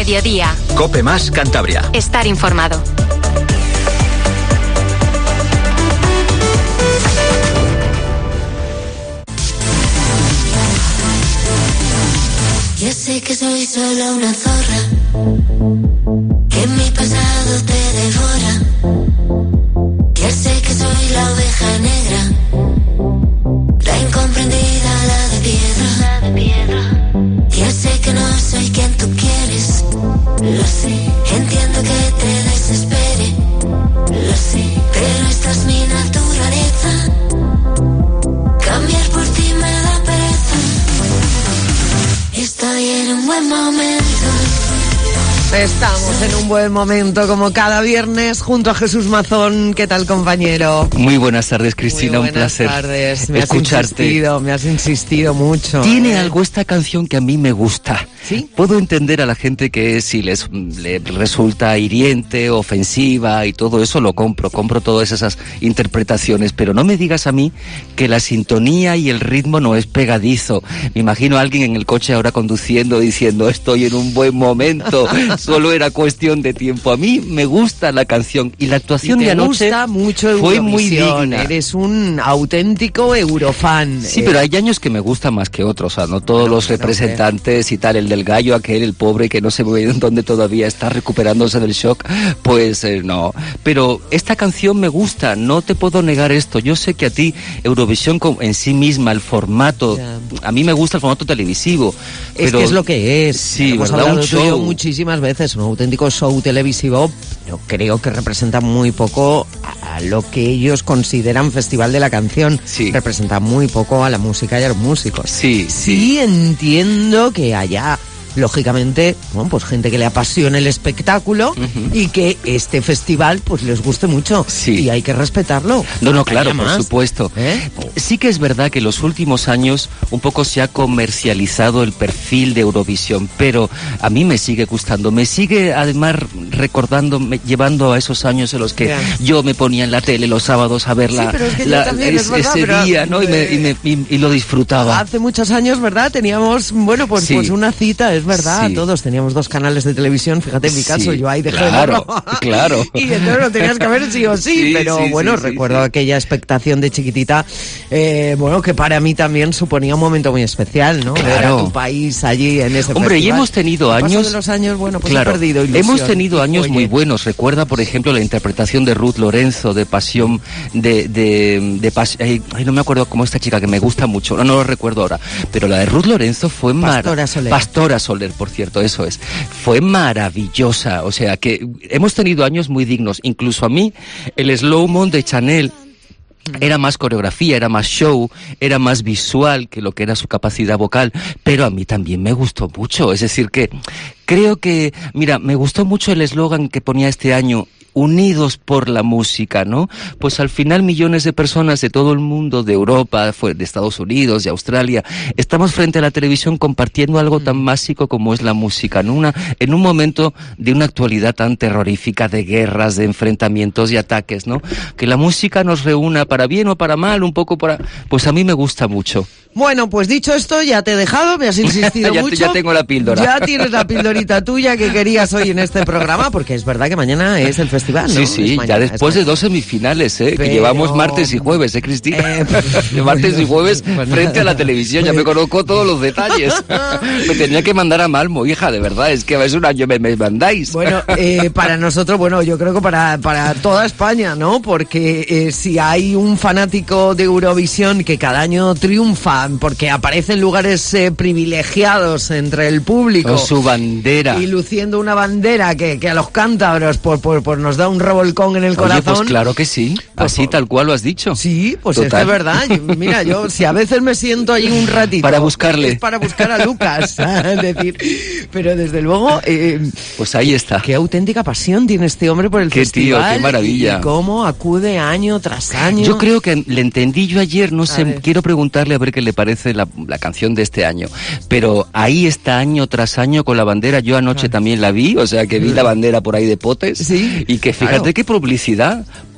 mediodía. COPE más Cantabria. Estar informado. Ya sé que soy solo una zorra, que mi pasado te devora. Ya sé que soy la oveja negra, la incomprendida, la de piedra. Ya sé que no soy quien tú quieres, lo sé. Entiendo que te desespere, lo sé. Pero esta es mi naturaleza, cambiar por ti me da pereza. Estoy en un buen momento. Estamos en un buen momento, como cada viernes, junto a Jesús Mazón. ¿Qué tal, compañero? Muy buenas tardes, Cristina. Muy un placer tardes. escucharte. Me has insistido mucho. Tiene algo esta canción que a mí me gusta. ¿Sí? Puedo entender a la gente que si le resulta hiriente, ofensiva y todo eso, lo compro todas esas interpretaciones, pero no me digas a mí que la sintonía y el ritmo no es pegadizo. Me imagino a alguien en el coche ahora conduciendo diciendo, estoy en un buen momento, solo era cuestión de tiempo. A mí me gusta la canción y la actuación de anoche gusta mucho fue muy digna. Eres un auténtico eurofan. Sí, pero hay años que me gusta más que otros, o sea, no todos los representantes y tal, el del gallo aquel, el pobre que no se ve en dónde todavía está recuperándose del shock, pues no. Pero esta canción me gusta, no te puedo negar esto. Yo sé que a ti Eurovisión en sí misma, el formato, a mí me gusta el formato televisivo. Es pero, que es lo que es. Sí, hemos ¿verdad? hablado Un tú y yo show. muchísimas veces, un auténtico show televisivo. Yo creo que representa muy poco a lo que ellos consideran Festival de la Canción. Sí. Representa muy poco a la música y a los músicos. Sí. Entiendo que haya, lógicamente, bueno, pues gente que le apasione el espectáculo y que este festival pues les guste mucho. Sí. Y hay que respetarlo. No, claro, por Más. supuesto. Sí que es verdad que en los últimos años un poco se ha comercializado el perfil de Eurovisión, pero a mí me sigue gustando, me sigue además recordando, llevando a esos años en los que yo me ponía en la tele los sábados a ver pero es que yo también, es verdad, ese pero, día, ¿no? Y lo disfrutaba. Hace muchos años, ¿verdad? Teníamos, bueno, pues una cita, es verdad, Sí. todos teníamos 2 canales de televisión, fíjate en mi caso, yo ahí dejé de verlo. Claro. Y entonces lo tenías que ver sí o sí, pero bueno, recuerdo aquella expectación de chiquitita, bueno, que para mí también suponía un momento muy especial, ¿no? Claro. Ver a tu país allí en ese Hombre, festival. y hemos tenido Al paso años... de los años, bueno, pues claro, he perdido ilusión. hemos tenido años Oye, muy buenos. Recuerda, por ejemplo, la interpretación de Ruth Lorenzo, de Pasión, ay, no me acuerdo cómo esta chica, que me gusta mucho, no lo recuerdo ahora, pero la de Ruth Lorenzo fue Pastora Soler, por cierto, eso es. Fue maravillosa, o sea, que hemos tenido años muy dignos. Incluso a mí, el Slow Mo de Chanel era más coreografía, era más show, era más visual que lo que era su capacidad vocal, pero a mí también me gustó mucho. Es decir, que creo que, mira, me gustó mucho el eslogan que ponía este año, unidos por la música, ¿no? Pues al final millones de personas de todo el mundo, de Europa, de Estados Unidos, de Australia, estamos frente a la televisión compartiendo algo tan básico como es la música, ¿no? En un momento de una actualidad tan terrorífica, de guerras, de enfrentamientos y ataques, ¿no? Que la música nos reúna para bien o para mal, un poco para... Pues a mí me gusta mucho. Bueno, pues dicho esto, ya te he dejado, me has insistido mucho. Ya tengo la píldora. Ya tienes la pildorita tuya que querías hoy en este programa, porque es verdad que mañana es el festival, ¿no? Sí, mañana, ya después de 2 semifinales, que llevamos martes y jueves, Cristina. De martes y jueves frente a la televisión, ya me conozco todos los detalles. Me tenía que mandar a Malmo, hija, de verdad, es que a veces un año me mandáis. Bueno, para nosotros, bueno, yo creo que para toda España, ¿no? Porque si hay un fanático de Eurovisión que cada año triunfa, porque aparece en lugares privilegiados entre el público. Con su bandera. Y luciendo una bandera que a los cántabros por nos da un revolcón en el corazón. Oye, pues claro que sí, así tal cual lo has dicho. Sí, pues total. es verdad. Mira, yo si a veces me siento ahí un ratito. Para buscarle. Es para buscar a Lucas, es decir, pero desde luego... pues ahí está. Qué auténtica pasión tiene este hombre por el festival. Qué tío, qué maravilla. Y cómo acude año tras año. Yo creo que le entendí yo ayer, no sé, quiero preguntarle a ver qué le parece la canción de este año, pero ahí está año tras año con la bandera. Yo anoche también la vi, o sea que vi la bandera por ahí de potes. Sí, y que fíjate qué publicidad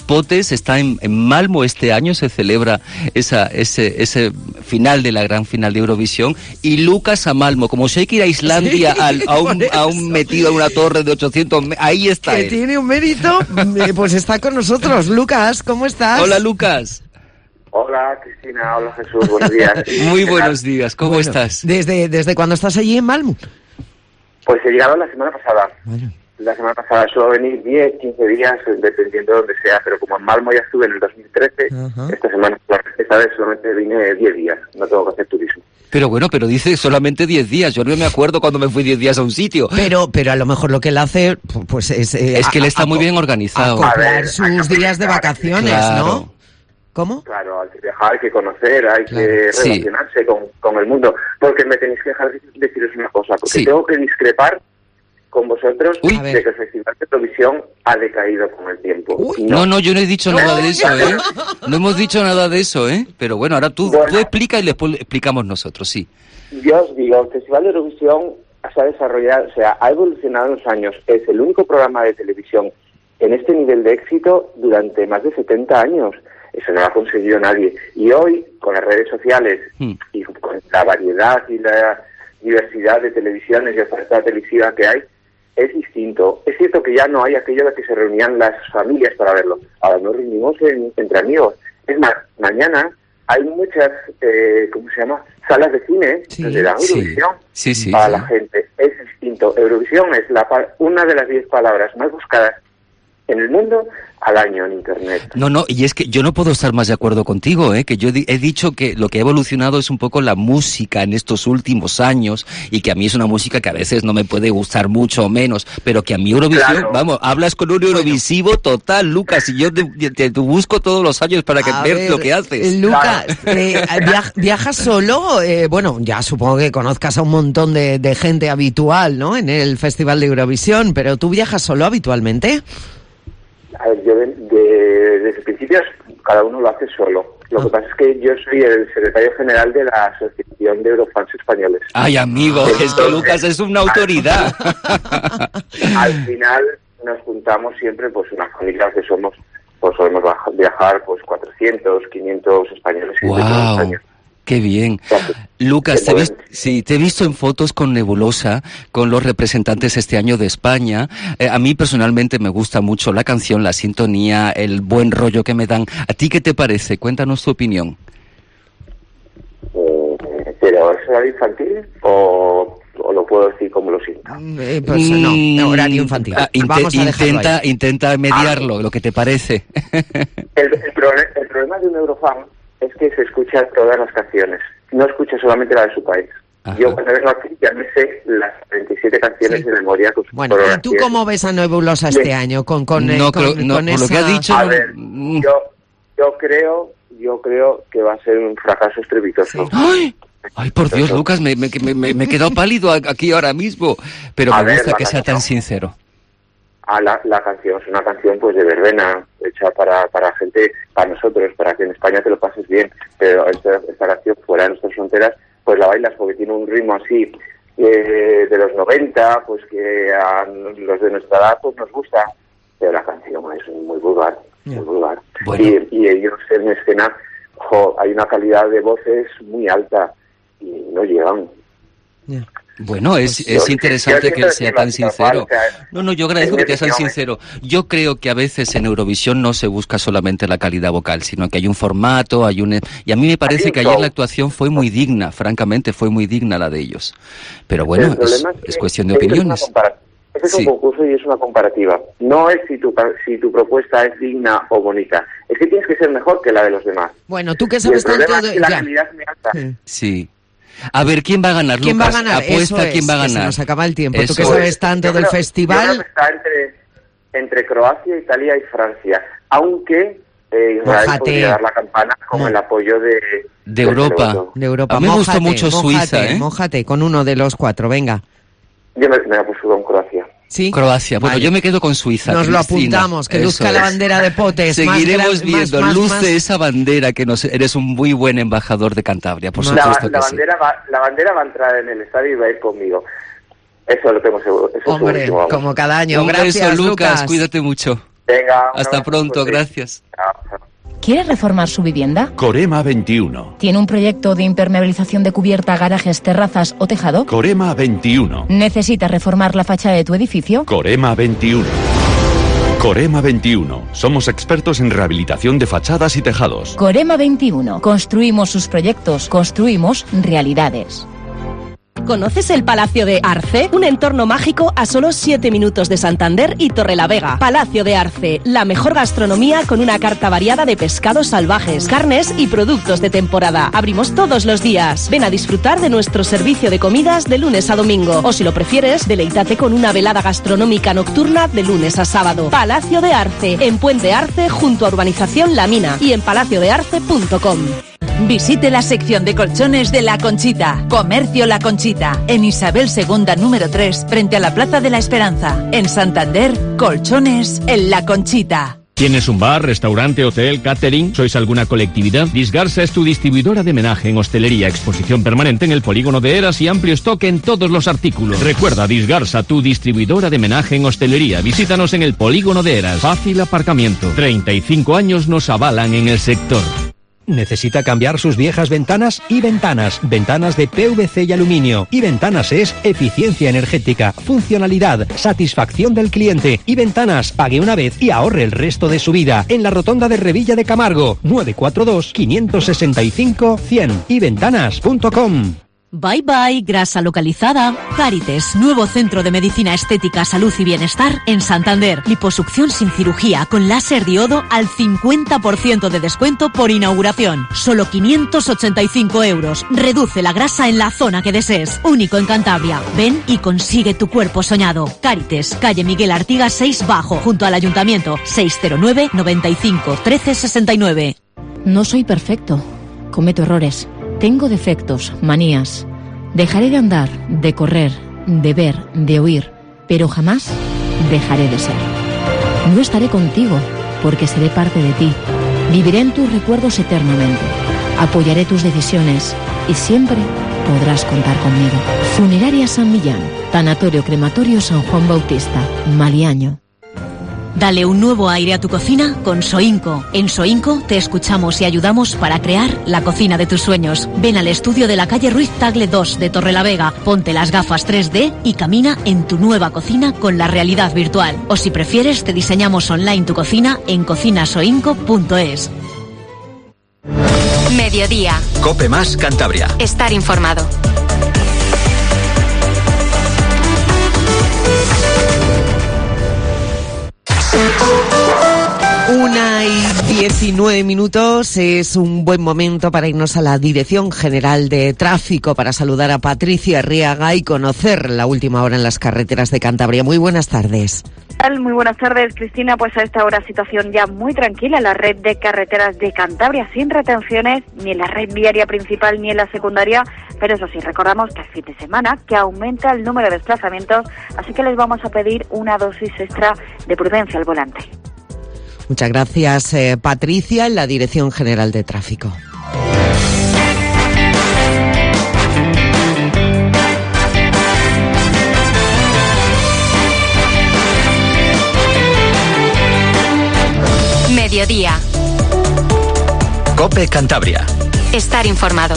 Potes está en Malmo este año, se celebra ese final de la gran final de Eurovisión, y Lucas a Malmo, como si hay que ir a Islandia a un metido en una torre de 800, ahí está que él. Tiene un mérito, pues está con nosotros. Lucas, ¿cómo estás? Hola, Lucas. Hola, Cristina. Hola, Jesús. Buenos días. Muy buenos días. ¿Cómo estás? ¿Desde cuándo estás allí en Malmo? Pues he llegado la semana pasada. Bueno. La semana pasada suelo venir 10, 15 días, dependiendo de donde sea, pero como en Malmo ya estuve en el 2013, esta vez solamente vine 10 días, no tengo que hacer turismo. Pero bueno, pero dice solamente 10 días, yo no me acuerdo cuando me fui 10 días a un sitio. Pero a lo mejor lo que él hace, pues es que él está muy bien organizado. Acoplar sus días de vacaciones, claro. ¿No? ¿Cómo? Claro, hay que viajar, hay que conocer, hay que relacionarse con el mundo, porque me tenéis que dejar deciros una cosa, porque tengo que discrepar con vosotros de que el Festival de Eurovisión ha decaído con el tiempo. No, yo no he dicho nada de eso, ¿eh? No hemos dicho nada de eso, ¿eh? Pero bueno, ahora tú explica y después explicamos nosotros, sí. Yo os digo, el Festival de Eurovisión se ha desarrollado, o sea, ha evolucionado en los años. Es el único programa de televisión en este nivel de éxito durante más de 70 años. Eso no lo ha conseguido nadie. Y hoy, con las redes sociales y con la variedad y la diversidad de televisiones y oferta televisiva que hay, es distinto. Es cierto que ya no hay aquello de que se reunían las familias para verlo. Ahora nos reunimos entre amigos. Es más, mañana hay muchas, salas de cine de la Eurovisión para la gente. Es distinto. Eurovisión es una de las 10 palabras más buscadas en el mundo al año en Internet. No, y es que yo no puedo estar más de acuerdo contigo, que yo he dicho que lo que ha evolucionado es un poco la música en estos últimos años, y que a mí es una música que a veces no me puede gustar mucho o menos, pero que a mí Eurovisión, vamos, hablas con un eurovisivo total, Lucas, y yo te busco todos los años para ver lo que haces. Lucas, ¿viajas solo? Bueno, ya supongo que conozcas a un montón de gente habitual, ¿no?, en el Festival de Eurovisión, pero ¿tú viajas solo habitualmente? A ver, yo desde el principio cada uno lo hace solo. Lo que pasa es que yo soy el secretario general de la Asociación de Eurofans Españoles. Ay, amigo, es que Lucas es una autoridad. Al final nos juntamos siempre, pues una familia que somos, pues solemos viajar pues 400, 500 españoles. ¡Wow! ¡Qué bien! Lucas, te he visto en fotos con Nebulosa, con los representantes este año de España. A mí personalmente me gusta mucho la canción, la sintonía, el buen rollo que me dan. ¿A ti qué te parece? Cuéntanos tu opinión. ¿Pero es horario infantil o lo puedo decir como lo siento? Pues no, horario infantil. Intenta mediarlo, lo que te parece. El problema de un Eurofan es que se escuchan todas las canciones, no escucha solamente la de su país. Ajá. Yo cuando vengo aquí ya me sé las 37 canciones de memoria. Bueno, ¿y tú cómo ves a Nebulosa este año? Con por lo que ha dicho... A ver, yo creo que va a ser un fracaso estrepitoso. ¿Sí? ¡Ay, por Dios, Lucas, me he quedado pálido aquí ahora mismo! Pero me gusta que sea tan sincero. La canción es una canción pues de verbena, hecha para gente, para nosotros, para que en España te lo pases bien, pero esta canción fuera de nuestras fronteras pues la bailas porque tiene un ritmo así de los 90, pues que a los de nuestra edad pues nos gusta, pero la canción es muy vulgar, muy vulgar. Bueno. Y ellos en escena, hay una calidad de voces muy alta y no llegan. Bueno, es interesante que él sea tan sincero. No, yo agradezco que sea tan sincero. Yo creo que a veces en Eurovisión no se busca solamente la calidad vocal, sino que hay un formato, y a mí me parece que ayer la actuación fue muy digna, francamente, fue muy digna la de ellos. Pero bueno, es cuestión de opiniones. Este es un concurso y es una comparativa. No es si tu propuesta es digna o bonita. Es que tienes que ser mejor que la de los demás. Bueno, tú que sabes tanto de... La calidad es muy alta. Sí. A ver, ¿quién va a ganar, Lucas? ¿Quién va a ganar? Apuesta, ¿quién va a ganar? Se nos acaba el tiempo. Tú que sabes tanto del festival... Yo creo que está entre Croacia, Italia y Francia. Aunque Israel podría dar la campana con el apoyo de Europa. A mí me gustó mucho Suiza, Mójate con uno de los 4, venga. Yo me apuesto con Croacia. ¿Sí? Croacia. Bueno, yo me quedo con Suiza. Nos lo apuntamos, que luzca la bandera de Potes. Seguiremos viendo, luce esa bandera, que eres un muy buen embajador de Cantabria, por supuesto que sí. La bandera va a entrar en el estadio y va a ir conmigo. Eso lo tengo seguro. Hombre, como cada año. Gracias, Lucas. Cuídate mucho. Venga. Hasta pronto, gracias. Chao. ¿Quiere reformar su vivienda? Corema 21. ¿Tiene un proyecto de impermeabilización de cubierta, garajes, terrazas o tejado? Corema 21. ¿Necesita reformar la fachada de tu edificio? Corema 21. Corema 21. Somos expertos en rehabilitación de fachadas y tejados. Corema 21. Construimos sus proyectos, construimos realidades. ¿Conoces el Palacio de Arce? Un entorno mágico a solo 7 minutos de Santander y Torrelavega. Palacio de Arce, la mejor gastronomía con una carta variada de pescados salvajes, carnes y productos de temporada. Abrimos todos los días. Ven a disfrutar de nuestro servicio de comidas de lunes a domingo. O si lo prefieres, deleítate con una velada gastronómica nocturna de lunes a sábado. Palacio de Arce, en Puente Arce, junto a Urbanización La Mina y en palaciodearce.com. Visite la sección de colchones de La Conchita. Comercio La Conchita, en Isabel II número 3, frente a la Plaza de la Esperanza. En Santander, colchones en La Conchita. ¿Tienes un bar, restaurante, hotel, catering? ¿Sois alguna colectividad? Disgarsa es tu distribuidora de menaje en hostelería, exposición permanente en el polígono de Eras y amplio stock en todos los artículos. Recuerda, Disgarsa, tu distribuidora de menaje en hostelería. Visítanos en el polígono de Eras. Fácil aparcamiento. 35 años nos avalan en el sector. ¿Necesita cambiar sus viejas ventanas? Y Ventanas. Ventanas de PVC y aluminio. Y Ventanas es eficiencia energética, funcionalidad, satisfacción del cliente. Y Ventanas, pague una vez y ahorre el resto de su vida. En la rotonda de Revilla de Camargo, 942-565-100. Y Ventanas.com. Bye bye, grasa localizada. Cárites, nuevo centro de medicina estética, salud y bienestar en Santander. Liposucción sin cirugía con láser diodo al 50% de descuento por inauguración. Solo 585 euros. Reduce la grasa en la zona que desees. Único en Cantabria. Ven y consigue tu cuerpo soñado. Cárites, calle Miguel Artigas 6 Bajo, junto al Ayuntamiento. 609 95 13 69. No soy perfecto. Cometo errores. Tengo defectos, manías. Dejaré de andar, de correr, de ver, de oír, pero jamás dejaré de ser. No estaré contigo, porque seré parte de ti. Viviré en tus recuerdos eternamente. Apoyaré tus decisiones y siempre podrás contar conmigo. Funeraria San Millán, Tanatorio Crematorio San Juan Bautista, Maliaño. Dale un nuevo aire a tu cocina con Soinco. En Soinco te escuchamos y ayudamos para crear la cocina de tus sueños. Ven al estudio de la calle Ruiz Tagle 2 de Torrelavega, ponte las gafas 3D y camina en tu nueva cocina con la realidad virtual. O si prefieres, te diseñamos online tu cocina en cocinasoinco.es. Mediodía. Cope Más Cantabria. Estar informado. Una y 19 minutos es un buen momento para irnos a la Dirección General de Tráfico para saludar a Patricia Arriaga y conocer la última hora en las carreteras de Cantabria. Muy buenas tardes. Muy buenas tardes, Cristina. Pues a esta hora situación ya muy tranquila en la red de carreteras de Cantabria, sin retenciones ni en la red viaria principal ni en la secundaria, pero eso sí, recordamos que es fin de semana, que aumenta el número de desplazamientos, así que les vamos a pedir una dosis extra de prudencia al volante. Muchas gracias, Patricia, en la Dirección General de Tráfico. Mediodía. Cope Cantabria. Estar informado.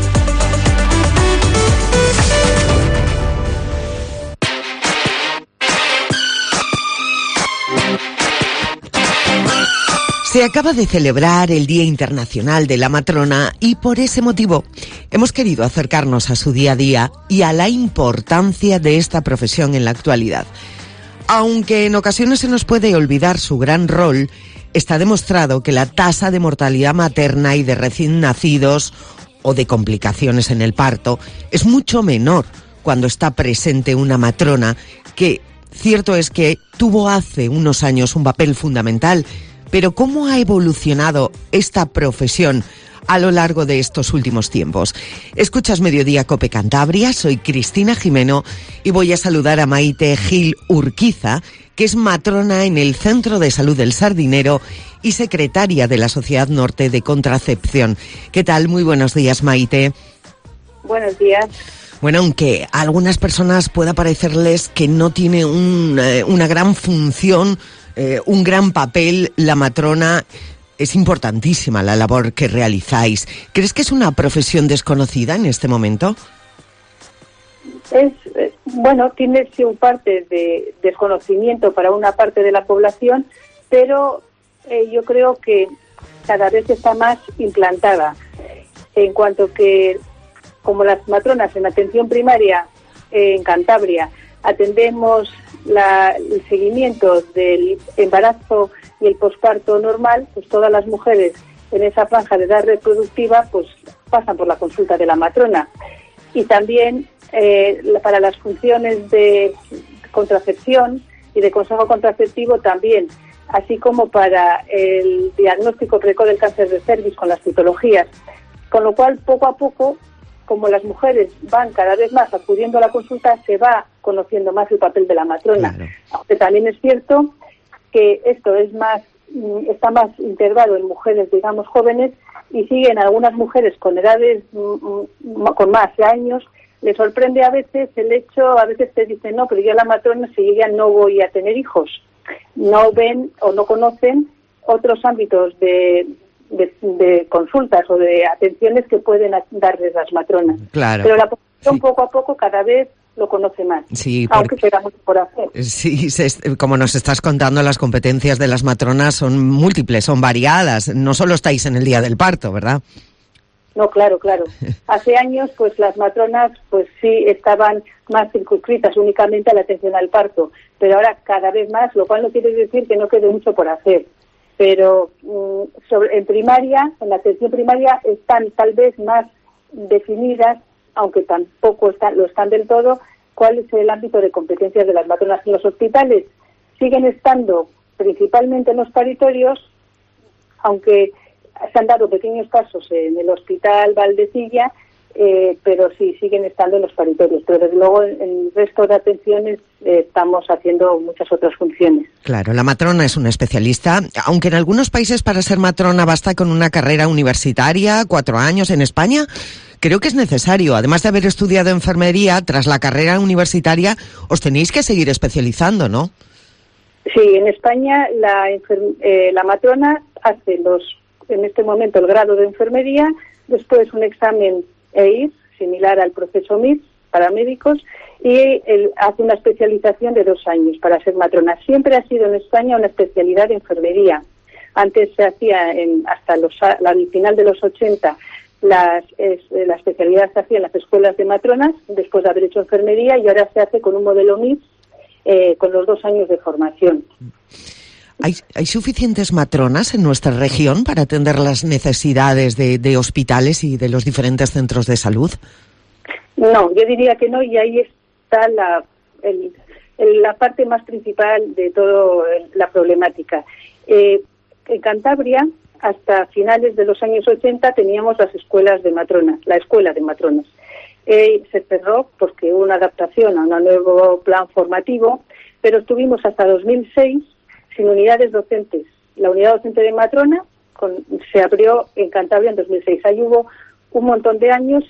Se acaba de celebrar el Día Internacional de la Matrona y por ese motivo hemos querido acercarnos a su día a día y a la importancia de esta profesión en la actualidad. Aunque en ocasiones se nos puede olvidar su gran rol, está demostrado que la tasa de mortalidad materna y de recién nacidos o de complicaciones en el parto es mucho menor cuando está presente una matrona, que cierto es que tuvo hace unos años un papel fundamental. Pero ¿cómo ha evolucionado esta profesión a lo largo de estos últimos tiempos? Escuchas Mediodía Cope Cantabria, soy Cristina Jimeno y voy a saludar a Maite Gil Urquiza, que es matrona en el Centro de Salud del Sardinero y secretaria de la Sociedad Norte de Contracepción. ¿Qué tal? Muy buenos días, Maite. Buenos días. Bueno, aunque a algunas personas pueda parecerles que no tiene una gran función un gran papel la matrona. Es importantísima la labor que realizáis. ¿Crees que es una profesión desconocida en este momento? Bueno, tiene su parte de desconocimiento para una parte de la población, pero yo creo que cada vez está más implantada. En cuanto que, como las matronas en atención primaria en Cantabria, atendemos el seguimiento del embarazo y el posparto normal, pues todas las mujeres en esa franja de edad reproductiva pues pasan por la consulta de la matrona. Y también para las funciones de contracepción y de consejo contraceptivo también, así como para el diagnóstico precoz del cáncer de cervix con las citologías. Con lo cual, poco a poco, como las mujeres van cada vez más acudiendo a la consulta, se va conociendo más el papel de la matrona. Claro. Aunque también es cierto que esto está más integrado en mujeres, digamos, jóvenes, y siguen algunas mujeres con edades con más años. Les sorprende a veces el hecho, a veces te dicen, no, pero yo la matrona, si yo ya no voy a tener hijos. No ven o no conocen otros ámbitos de consultas o de atenciones que pueden darles las matronas. Claro. Pero la población poco a poco cada vez lo conoce más, sí, aunque queda mucho por hacer. Sí, como nos estás contando, las competencias de las matronas son múltiples, son variadas. No solo estáis en el día del parto, ¿verdad? No, claro. Hace años, pues las matronas, pues sí, estaban más circunscritas únicamente a la atención al parto, pero ahora cada vez más, lo cual no quiere decir que no quede mucho por hacer. Pero en primaria, en la atención primaria, están tal vez más definidas, aunque tampoco lo están del todo, cuál es el ámbito de competencias de las matronas. En los hospitales siguen estando principalmente en los paritorios, aunque se han dado pequeños pasos en el Hospital Valdecilla, pero sí, siguen estando en los paritorios. Pero desde luego en el resto de atenciones estamos haciendo muchas otras funciones. Claro, la matrona es una especialista, aunque en algunos países para ser matrona basta con una carrera universitaria, 4 años. En España creo que es necesario, además de haber estudiado enfermería, tras la carrera universitaria os tenéis que seguir especializando, ¿no? Sí, en España la matrona hace en este momento el grado de enfermería, después un examen EIR, similar al proceso MIR para médicos, y hace una especialización de 2 años para ser matrona. Siempre ha sido en España una especialidad de enfermería. Antes se hacía hasta el final de los 80, la especialidad se hacía en las escuelas de matronas, después de haber hecho enfermería, y ahora se hace con un modelo MIR, con los 2 años de formación. ¿Hay suficientes matronas en nuestra región para atender las necesidades de hospitales y de los diferentes centros de salud? No, yo diría que no, y ahí está la parte más principal de toda la problemática. En Cantabria, hasta finales de los años 80, teníamos las escuelas de matronas, la escuela de matronas. Se cerró porque hubo una adaptación a un nuevo plan formativo, pero estuvimos hasta 2006 sin unidades docentes. La unidad docente de matrona se abrió en Cantabria en 2006. Ahí hubo un montón de años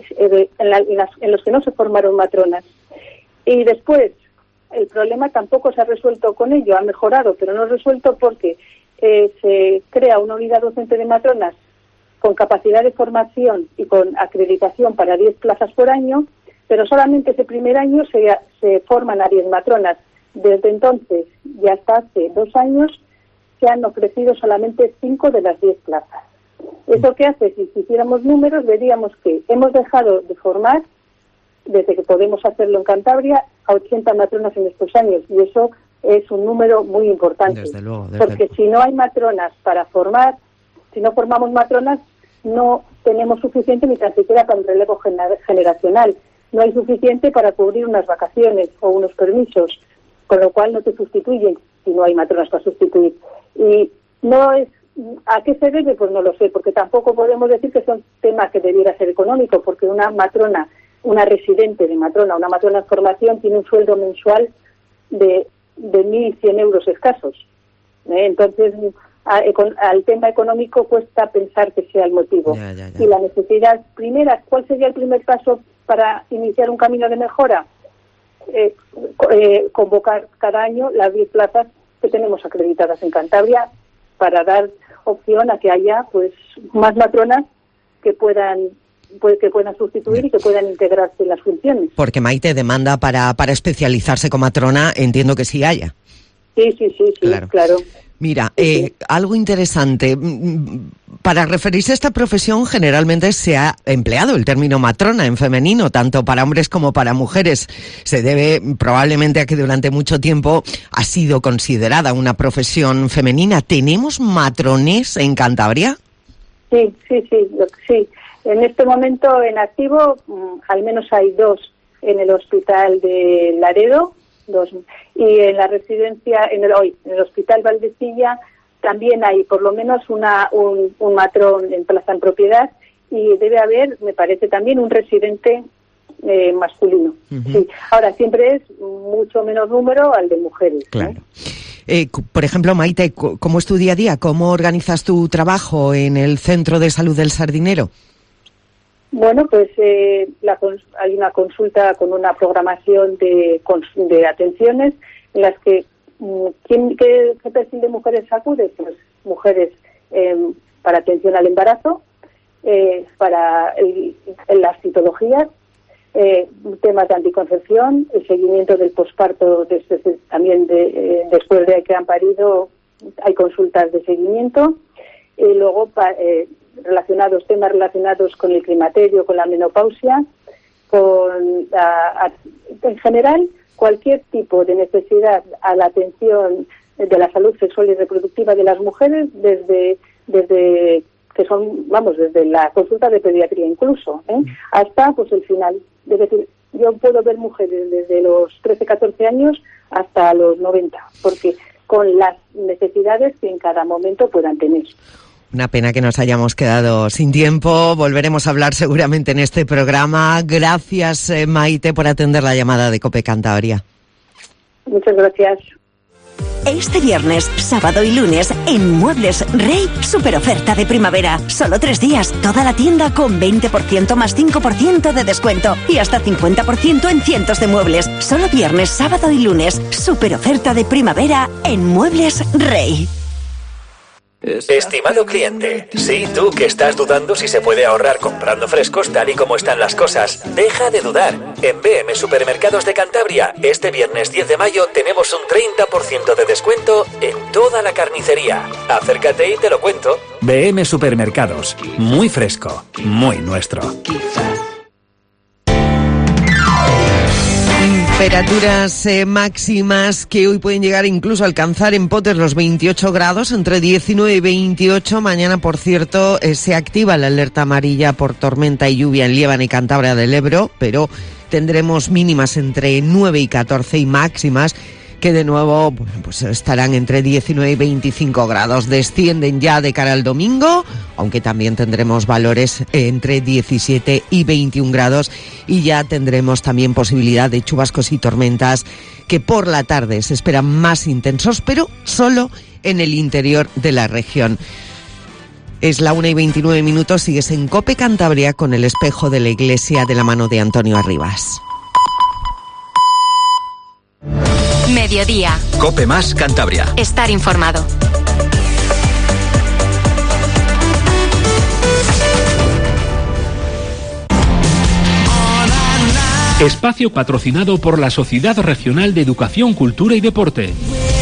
en los que no se formaron matronas. Y después, el problema tampoco se ha resuelto con ello, ha mejorado, pero no resuelto porque se crea una unidad docente de matronas con capacidad de formación y con acreditación para 10 plazas por año, pero solamente ese primer año se forman a 10 matronas. Desde entonces y hasta hace 2 años se han ofrecido solamente 5 de las 10 plazas. ¿Eso qué hace? Si hiciéramos números, veríamos que hemos dejado de formar, desde que podemos hacerlo en Cantabria, a 80 matronas en estos años, y eso es un número muy importante. Desde luego. Porque si no hay matronas para formar, si no formamos matronas, no tenemos suficiente ni tan siquiera para un relevo generacional. No hay suficiente para cubrir unas vacaciones o unos permisos, con lo cual no te sustituyen si no hay matronas para sustituir. Y no es ¿a qué se debe? Pues no lo sé, porque tampoco podemos decir que es un tema que debiera ser económico, porque una matrona, una residente de matrona, una matrona en formación tiene un sueldo mensual de 1.100 euros escasos. Entonces, al tema económico cuesta pensar que sea el motivo. Ya. Y la necesidad primera, ¿cuál sería el primer paso para iniciar un camino de mejora? Convocar cada año las 10 plazas que tenemos acreditadas en Cantabria para dar opción a que haya pues más matronas que puedan sustituir y que puedan integrarse en las funciones. Porque Maite, demanda para especializarse como matrona, entiendo que sí haya. Sí, claro. Mira, algo interesante. Para referirse a esta profesión, generalmente se ha empleado el término matrona en femenino, tanto para hombres como para mujeres. Se debe probablemente a que durante mucho tiempo ha sido considerada una profesión femenina. ¿Tenemos matrones en Cantabria? Sí. En este momento en activo, al menos hay 2 en el hospital de Laredo, 2, y en la residencia, en el hospital Valdecilla también hay por lo menos un matrón en plaza en propiedad, y debe haber, me parece, también un residente masculino. Uh-huh. Sí. Ahora, siempre es mucho menos número al de mujeres. Claro. Por ejemplo, Maite, ¿cómo es tu día a día? ¿Cómo organizas tu trabajo en el Centro de Salud del Sardinero? Bueno, pues hay una consulta con una programación de atenciones en las que ¿qué perfil de mujeres acude? Pues mujeres para atención al embarazo, para las citologías, temas de anticoncepción, el seguimiento del posparto, también después de que han parido hay consultas de seguimiento, y luego temas relacionados con el climaterio, con la menopausia, en general cualquier tipo de necesidad a la atención de la salud sexual y reproductiva de las mujeres desde la consulta de pediatría incluso, hasta pues el final. Es decir, yo puedo ver mujeres desde los 13, 14 años hasta los 90, porque con las necesidades que en cada momento puedan tener. Una pena que nos hayamos quedado sin tiempo. Volveremos a hablar seguramente en este programa. Gracias, Maite, por atender la llamada de COPE Cantabria. Muchas gracias. Este viernes, sábado y lunes, en Muebles Rey, super oferta de primavera. Solo 3 días, toda la tienda con 20% más 5% de descuento y hasta 50% en cientos de muebles. Solo viernes, sábado y lunes, super oferta de primavera en Muebles Rey. Estimado cliente, sí, tú que estás dudando si se puede ahorrar comprando frescos tal y como están las cosas, deja de dudar. En BM Supermercados de Cantabria, este viernes 10 de mayo tenemos un 30% de descuento en toda la carnicería. Acércate y te lo cuento. BM Supermercados, muy fresco, muy nuestro. Temperaturas máximas que hoy pueden llegar incluso a alcanzar en Potes los 28 grados, entre 19 y 28. Mañana, por cierto, se activa la alerta amarilla por tormenta y lluvia en Líbano y Cantabria del Ebro, pero tendremos mínimas entre 9 y 14 y máximas que de nuevo pues estarán entre 19 y 25 grados. Descienden ya de cara al domingo, aunque también tendremos valores entre 17 y 21 grados y ya tendremos también posibilidad de chubascos y tormentas que por la tarde se esperan más intensos, pero solo en el interior de la región. Es la 1:29, sigues en COPE Cantabria con el espejo de la iglesia de la mano de Antonio Arribas. Mediodía. COPE más Cantabria. Estar informado. Espacio patrocinado por la Sociedad Regional de Educación, Cultura y Deporte.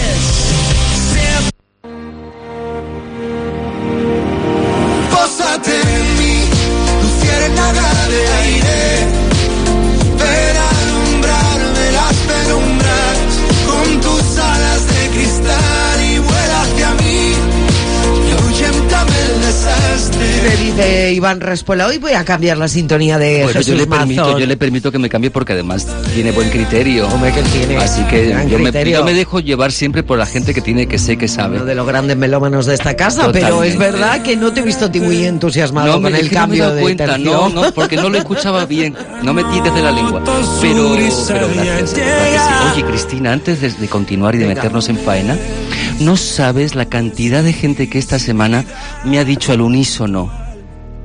Pósate en mí, tú quieres nada de aire, ver alumbrarme las penumbras con tus alas de cristal y vuela hacia mí y ahuyéntame el desastre. Me dice Iván Respola, hoy voy a cambiar la sintonía de Jesús yo le permito que me cambie porque además tiene buen criterio. Hombre, que tiene. Así que yo me dejo llevar siempre por la gente que tiene, que sé que sabe. Uno de los grandes melómanos de esta casa. Totalmente. Pero es verdad que no te he visto a ti muy entusiasmado con el cambio de tercio. No, porque no lo escuchaba bien. No me tires de la lengua. Pero gracias. Oye, Cristina, antes de continuar y de meternos en faena, no sabes la cantidad de gente que esta semana me ha dicho al unísono: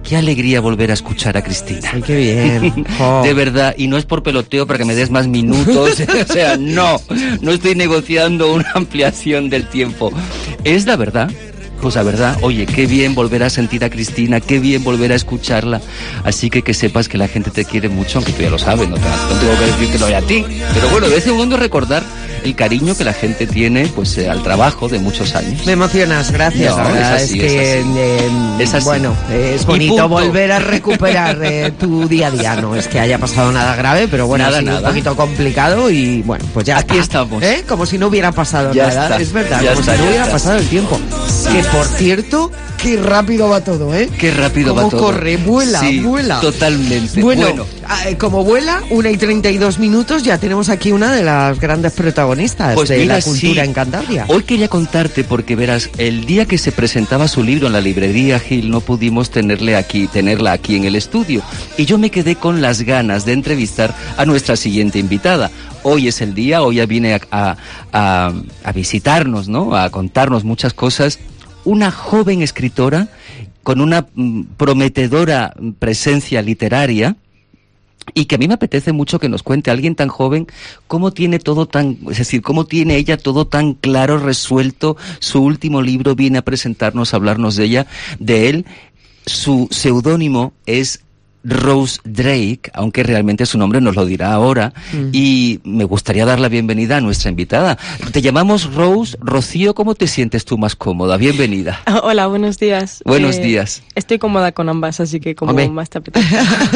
Qué alegría volver a escuchar a Cristina. Ay, qué bien. Oh. De verdad, y no es por peloteo para que me des más minutos, o sea, no estoy negociando una ampliación del tiempo. Es la verdad. Pues la verdad, oye, qué bien volver a sentir a Cristina, qué bien volver a escucharla. Así que sepas que la gente te quiere mucho, aunque tú ya lo sabes, no tengo que decírtelo a ti. Pero bueno, de vez en cuando recordar el cariño que la gente tiene pues al trabajo de muchos años. Me emocionas, gracias. No, la verdad es que es así. Bueno, es bonito volver a recuperar tu día a día. No es que haya pasado nada grave, pero bueno, ha sido un poquito complicado y bueno, pues ya aquí está. Estamos. Como si no hubiera pasado ya nada. Está. Es verdad, ya como está, si no hubiera está. pasado el tiempo. Sí. Que por cierto, qué rápido va todo, ¿eh? Qué rápido Cómo va todo. corre, vuela, sí, vuela. Totalmente. Bueno. Como vuela, 1:32, ya tenemos aquí una de las grandes protagonistas pues de mira, la cultura en Cantabria. Hoy quería contarte porque verás, el día que se presentaba su libro en la librería Gil no pudimos tenerla aquí en el estudio y yo me quedé con las ganas de entrevistar a nuestra siguiente invitada. Hoy es el día, hoy ya viene a visitarnos, ¿no? A contarnos muchas cosas. Una joven escritora con una prometedora presencia literaria y que a mí me apetece mucho que nos cuente alguien tan joven cómo tiene todo tan, es decir, cómo tiene ella todo tan claro, resuelto. Su último libro viene a presentarnos, a hablarnos de él. Su seudónimo es Rose Drake, aunque realmente su nombre nos lo dirá ahora, y me gustaría dar la bienvenida a nuestra invitada. Te llamamos Rose. Rocío, ¿cómo te sientes tú más cómoda? Bienvenida. Hola, buenos días. Buenos días. Estoy cómoda con ambas, así que como más te apetece.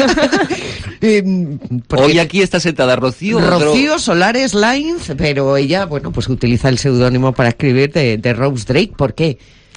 Hoy aquí está sentada Rocío. Rocío Solares Lainz, pero ella, bueno, pues utiliza el seudónimo para escribir de Rose Drake. ¿Por qué?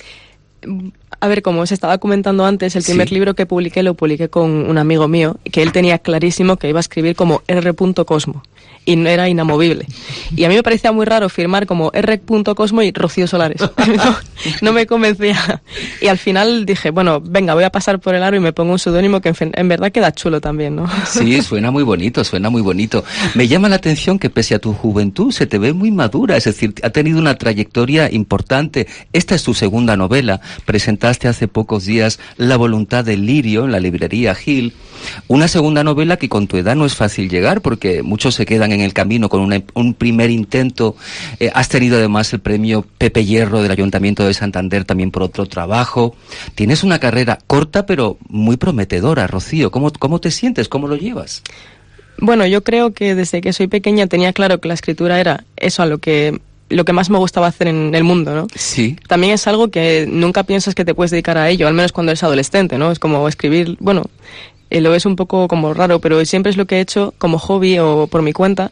A ver, como os estaba comentando antes, el primer libro que publiqué lo publiqué con un amigo mío, que él tenía clarísimo que iba a escribir como R. Cosmo, y no era inamovible. Y a mí me parecía muy raro firmar como R. Cosmo y Rocío Solares. No me convencía. Y al final dije, bueno, venga, voy a pasar por el aro y me pongo un seudónimo que en verdad queda chulo también, ¿no? Sí, suena muy bonito, suena muy bonito. Me llama la atención que pese a tu juventud se te ve muy madura, es decir, ha tenido una trayectoria importante. Esta es tu segunda novela. Presentaste hace pocos días La voluntad del lirio en la librería Gil. Una segunda novela que con tu edad no es fácil llegar porque muchos se quedan en el camino con un primer intento. Has tenido además el premio Pepe Hierro del Ayuntamiento de Santander también por otro trabajo. Tienes una carrera corta pero muy prometedora, Rocío. ¿Cómo te sientes? ¿Cómo lo llevas? Bueno, yo creo que desde que soy pequeña tenía claro que la escritura era eso a lo que más me gustaba hacer en el mundo, ¿no? Sí. También es algo que nunca piensas que te puedes dedicar a ello, al menos cuando eres adolescente, ¿no? Es como escribir, bueno, lo ves un poco como raro, pero siempre es lo que he hecho como hobby o por mi cuenta,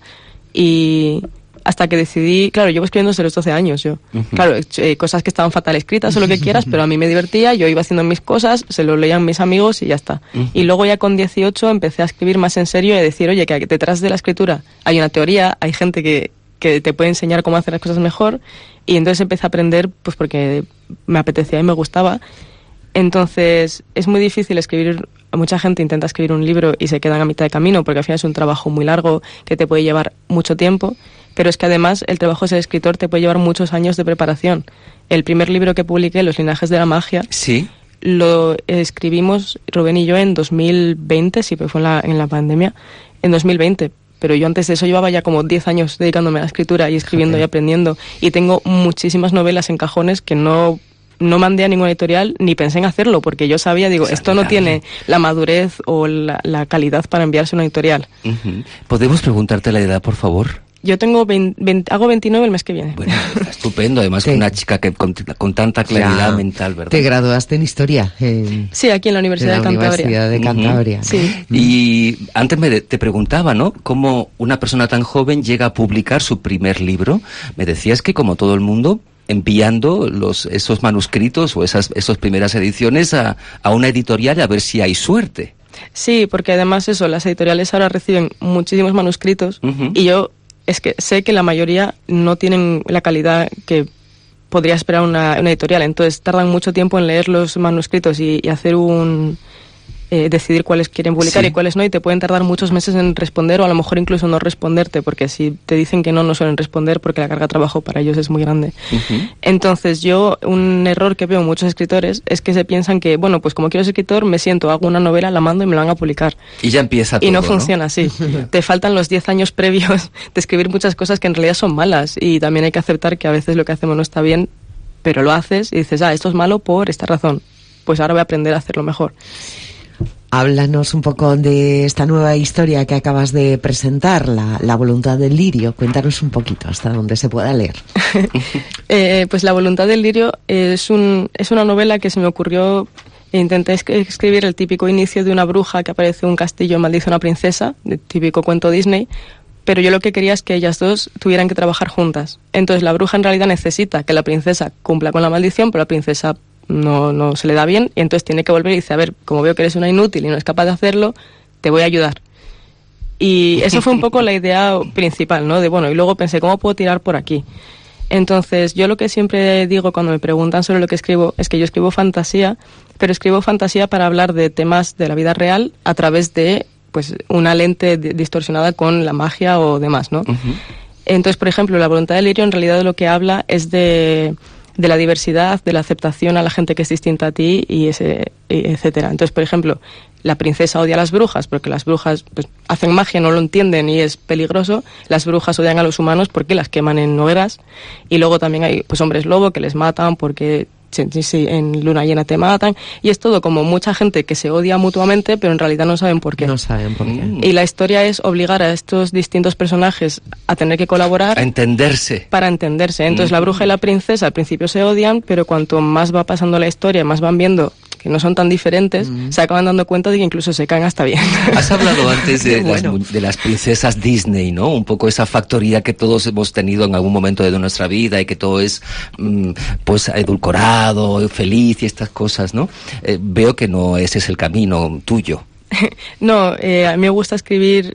y hasta que decidí, claro, llevo escribiendo desde los 12 años yo. Claro, cosas que estaban fatal escritas o lo que quieras, pero a mí me divertía, yo iba haciendo mis cosas, se lo leían mis amigos y ya está. Y luego ya con 18 empecé a escribir más en serio y a decir, oye, que detrás de la escritura hay una teoría, hay gente que te puede enseñar cómo hacer las cosas mejor, y entonces empecé a aprender pues porque me apetecía y me gustaba. Entonces es muy difícil escribir, mucha gente intenta escribir un libro y se quedan a mitad de camino porque al final es un trabajo muy largo que te puede llevar mucho tiempo, pero es que además el trabajo de ser escritor te puede llevar muchos años de preparación. El primer libro que publiqué, Los linajes de la magia, sí, lo escribimos Rubén y yo en 2020, sí, pues fue en la pandemia, en 2020. Pero yo antes de eso llevaba ya como 10 años dedicándome a la escritura y escribiendo y aprendiendo. Y tengo muchísimas novelas en cajones que no mandé a ninguna editorial ni pensé en hacerlo, porque yo sabía, digo, esto no tiene la madurez o la calidad para enviarse a una editorial. ¿Podemos preguntarte la edad, por favor? Yo tengo hago 29 el mes que viene. Bueno, está estupendo, además una chica que con tanta claridad mental, ¿verdad? ¿Te graduaste en Historia? Sí, aquí en la Universidad de Cantabria. Universidad de Cantabria. Sí. Y antes te preguntaba, ¿no? ¿Cómo una persona tan joven llega a publicar su primer libro? Me decías que como todo el mundo, enviando esos manuscritos o esas primeras ediciones a una editorial a ver si hay suerte. Sí, porque además las editoriales ahora reciben muchísimos manuscritos y yo es que sé que la mayoría no tienen la calidad que podría esperar una editorial, entonces tardan mucho tiempo en leer los manuscritos y hacer decidir cuáles quieren publicar y cuáles no, y te pueden tardar muchos meses en responder o a lo mejor incluso no responderte, porque si te dicen que no suelen responder porque la carga de trabajo para ellos es muy grande. Entonces un error que veo en muchos escritores es que se piensan que, bueno, pues como quiero ser escritor, me siento, hago una novela, la mando y me la van a publicar. Y ya empieza todo, y no funciona así. Te faltan los 10 años previos de escribir muchas cosas que en realidad son malas, y también hay que aceptar que a veces lo que hacemos no está bien, pero lo haces y dices, esto es malo por esta razón, pues ahora voy a aprender a hacerlo mejor. Háblanos un poco de esta nueva historia que acabas de presentar, La voluntad del lirio. Cuéntanos un poquito hasta donde se pueda leer. Pues La voluntad del lirio es una novela que se me ocurrió. Intenté escribir el típico inicio de una bruja que aparece en un castillo y maldice a una princesa, el típico cuento Disney, pero yo lo que quería es que ellas dos tuvieran que trabajar juntas. Entonces la bruja en realidad necesita que la princesa cumpla con la maldición, pero la princesa no se le da bien, y entonces tiene que volver y dice, a ver, como veo que eres una inútil y no eres capaz de hacerlo, te voy a ayudar. Y eso fue un poco la idea principal, ¿no? Y luego pensé, ¿cómo puedo tirar por aquí? Entonces, yo lo que siempre digo cuando me preguntan sobre lo que escribo es que yo escribo fantasía, pero escribo fantasía para hablar de temas de la vida real a través de, pues, una lente distorsionada con la magia o demás, ¿no? Entonces, por ejemplo, La voluntad del lirio en realidad de lo que habla es de la diversidad, de la aceptación a la gente que es distinta a ti y etcétera. Entonces, por ejemplo, la princesa odia a las brujas porque las brujas pues, hacen magia, no lo entienden y es peligroso. Las brujas odian a los humanos porque las queman en hogueras. Y luego también hay pues hombres lobo que les matan porque en luna llena te matan, y es todo como mucha gente que se odia mutuamente pero en realidad no saben por qué. No saben por qué. Y la historia es obligar a estos distintos personajes a tener que colaborar. A entenderse. Para entenderse. Entonces la bruja y la princesa al principio se odian, pero cuanto más va pasando la historia, más van viendo que no son tan diferentes, se acaban dando cuenta de que incluso se caen hasta bien. Has hablado antes de las princesas Disney, ¿no? Un poco esa factoría que todos hemos tenido en algún momento de nuestra vida y que todo es pues edulcorado, feliz y estas cosas, ¿no? Veo que no ese es el camino tuyo. No, a mí me gusta escribir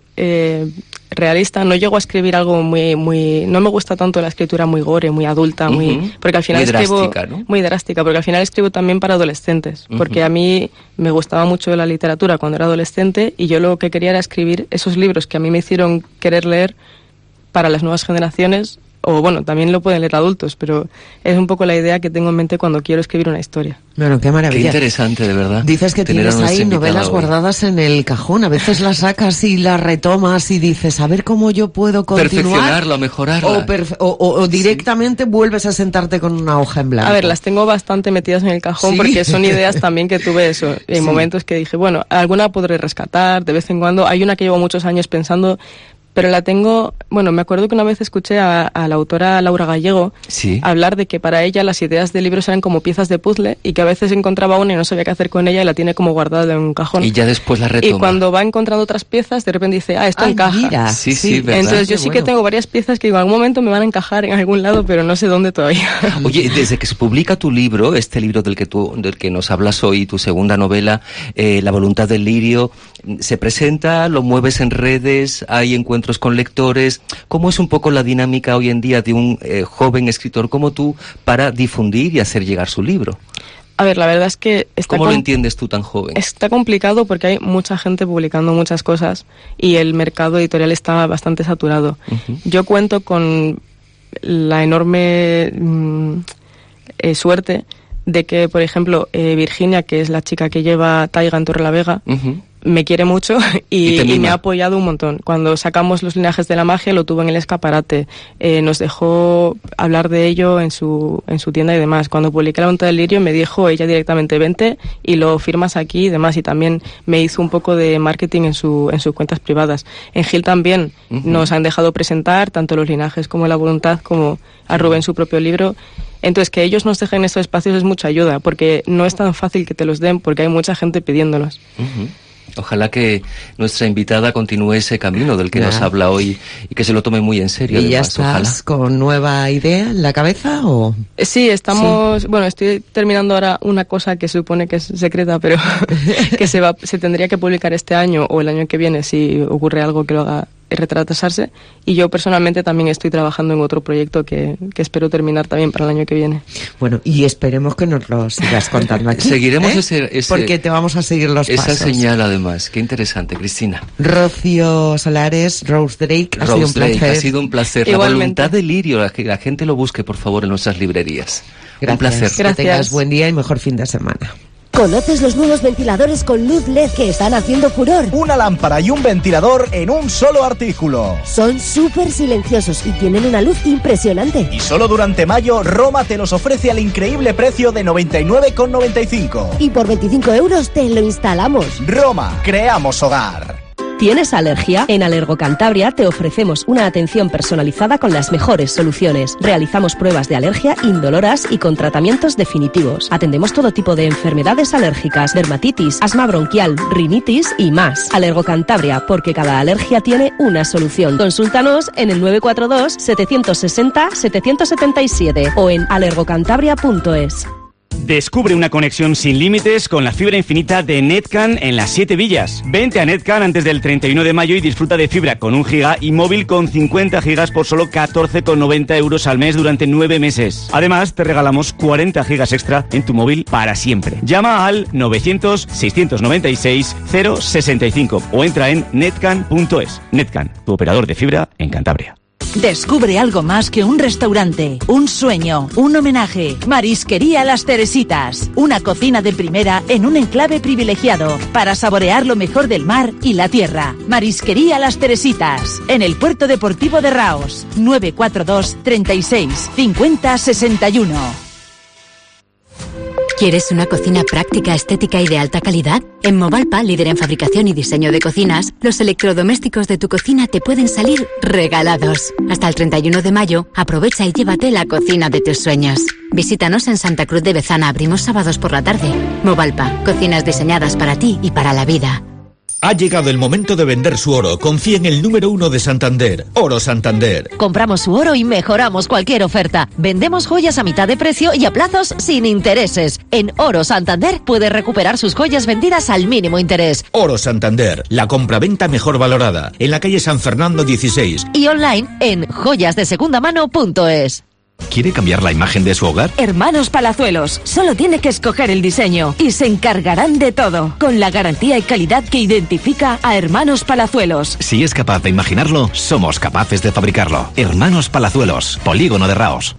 realista. No llego a escribir algo muy no me gusta tanto la escritura muy gore, muy adulta, porque al final muy escribo drástica, ¿no? Muy drástica, porque al final escribo también para adolescentes, porque a mí me gustaba mucho la literatura cuando era adolescente y yo lo que quería era escribir esos libros que a mí me hicieron querer leer para las nuevas generaciones. O bueno, también lo pueden leer adultos, pero es un poco la idea que tengo en mente cuando quiero escribir una historia. Bueno, qué maravilla. Qué interesante, de verdad. Dices que tienes ahí novelas guardadas en el cajón. A veces las sacas y las retomas y dices, a ver cómo yo puedo continuar. Perfeccionarla, mejorarla. O directamente vuelves a sentarte con una hoja en blanco. A ver, las tengo bastante metidas en el cajón porque son ideas también que tuve eso. En momentos que dije, bueno, alguna podré rescatar de vez en cuando. Hay una que llevo muchos años pensando, pero la tengo. Bueno, me acuerdo que una vez escuché a la autora Laura Gallego hablar de que para ella las ideas de libros eran como piezas de puzzle y que a veces encontraba una y no sabía qué hacer con ella y la tiene como guardada en un cajón. Y ya después la retoma. Y cuando va encontrando otras piezas, de repente dice, esto encaja. Mira. Sí, ¿verdad? Entonces yo sí que tengo varias piezas que en algún momento me van a encajar en algún lado, pero no sé dónde todavía. Oye, desde que se publica tu libro, este libro del que nos hablas hoy, tu segunda novela, La voluntad del lirio, se presenta, lo mueves en redes, hay encuentros con lectores. ¿Cómo es un poco la dinámica hoy en día de un joven escritor como tú para difundir y hacer llegar su libro? A ver, la verdad es que ¿Cómo lo entiendes tú tan joven? Está complicado porque hay mucha gente publicando muchas cosas y el mercado editorial está bastante saturado. Yo cuento con la enorme suerte de que, por ejemplo, Virginia, que es la chica que lleva Taiga en Torrelavega, me quiere mucho y me ha apoyado un montón. Cuando sacamos Los linajes de la magia lo tuvo en el escaparate, nos dejó hablar de ello en su tienda y demás. Cuando publiqué La voluntad del lirio me dijo ella directamente, vente y lo firmas aquí y demás, y también me hizo un poco de marketing en sus cuentas privadas. En Gil también nos han dejado presentar tanto Los linajes como La voluntad, como a Rubén su propio libro. Entonces, que ellos nos dejen estos espacios es mucha ayuda, porque no es tan fácil que te los den, porque hay mucha gente pidiéndolos. Ojalá que nuestra invitada continúe ese camino del que nos habla hoy y que se lo tome muy en serio. ¿Y además, ya estás con nueva idea en la cabeza o...? Sí, estamos... Sí. Bueno, estoy terminando ahora una cosa que se supone que es secreta, pero que se tendría que publicar este año o el año que viene si ocurre algo que lo haga retrasarse, y yo personalmente también estoy trabajando en otro proyecto que espero terminar también para el año que viene. Bueno, y esperemos que nos lo sigas contando aquí. Seguiremos porque te vamos a seguir los pasos. Esa señal, además. Qué interesante, Cristina. Rocío Solares, Rose Drake, ha sido un placer. La voluntad de Lirio, que la gente lo busque, por favor, en nuestras librerías. Gracias. Un placer. Que tengas buen día y mejor fin de semana. ¿Conoces los nuevos ventiladores con luz LED que están haciendo furor? Una lámpara y un ventilador en un solo artículo. Son súper silenciosos y tienen una luz impresionante. Y solo durante mayo, Roma te los ofrece al increíble precio de 99,95. Y por 25 euros te lo instalamos. Roma, creamos hogar. ¿Tienes alergia? En Alergo Cantabria te ofrecemos una atención personalizada con las mejores soluciones. Realizamos pruebas de alergia indoloras y con tratamientos definitivos. Atendemos todo tipo de enfermedades alérgicas, dermatitis, asma bronquial, rinitis y más. Alergo Cantabria, porque cada alergia tiene una solución. Consúltanos en el 942 760 777 o en alergocantabria.es. Descubre una conexión sin límites con la fibra infinita de Netcan en las 7 villas. Vente a Netcan antes del 31 de mayo y disfruta de fibra con 1 giga y móvil con 50 gigas por solo 14,90 euros al mes durante 9 meses. Además, te regalamos 40 gigas extra en tu móvil para siempre. Llama al 900-696-065 o entra en netcan.es. Netcan, tu operador de fibra en Cantabria. Descubre algo más que un restaurante, un sueño, un homenaje. Marisquería Las Teresitas. Una cocina de primera en un enclave privilegiado para saborear lo mejor del mar y la tierra. Marisquería Las Teresitas. En el Puerto Deportivo de Raos. 942 36 50 61. ¿Quieres una cocina práctica, estética y de alta calidad? En Movalpa, líder en fabricación y diseño de cocinas, los electrodomésticos de tu cocina te pueden salir regalados. Hasta el 31 de mayo, aprovecha y llévate la cocina de tus sueños. Visítanos en Santa Cruz de Bezana, abrimos sábados por la tarde. Movalpa, cocinas diseñadas para ti y para la vida. Ha llegado el momento de vender su oro. Confía en el número 1 de Santander, Oro Santander. Compramos su oro y mejoramos cualquier oferta. Vendemos joyas a mitad de precio y a plazos sin intereses. En Oro Santander puede recuperar sus joyas vendidas al mínimo interés. Oro Santander, la compraventa mejor valorada. En la calle San Fernando 16. Y online en joyasdesegundamano.es. ¿Quiere cambiar la imagen de su hogar? Hermanos Palazuelos, solo tiene que escoger el diseño y se encargarán de todo, con la garantía y calidad que identifica a Hermanos Palazuelos. Si es capaz de imaginarlo, somos capaces de fabricarlo. Hermanos Palazuelos, Polígono de Raos.